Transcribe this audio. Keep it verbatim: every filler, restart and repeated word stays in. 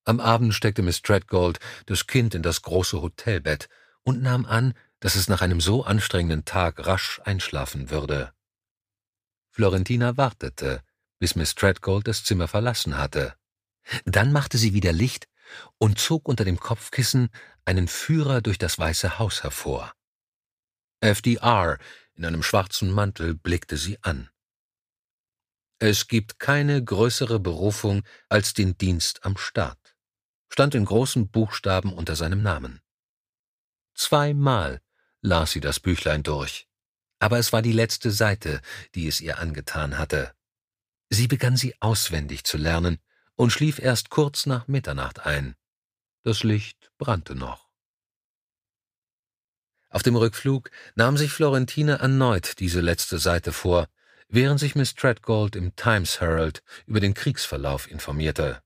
Am Abend steckte Miss Treadgold das Kind in das große Hotelbett und nahm an, dass es nach einem so anstrengenden Tag rasch einschlafen würde. Florentina wartete, bis Miss Treadgold das Zimmer verlassen hatte. Dann machte sie wieder Licht und zog unter dem Kopfkissen einen Führer durch das Weiße Haus hervor. F D R in einem schwarzen Mantel blickte sie an. »Es gibt keine größere Berufung als den Dienst am Staat«, stand in großen Buchstaben unter seinem Namen. Zweimal las sie das Büchlein durch, aber es war die letzte Seite, die es ihr angetan hatte. Sie begann sie auswendig zu lernen und schlief erst kurz nach Mitternacht ein. Das Licht brannte noch. Auf dem Rückflug nahm sich Florentina erneut diese letzte Seite vor, während sich Miss Treadgold im Times Herald über den Kriegsverlauf informierte.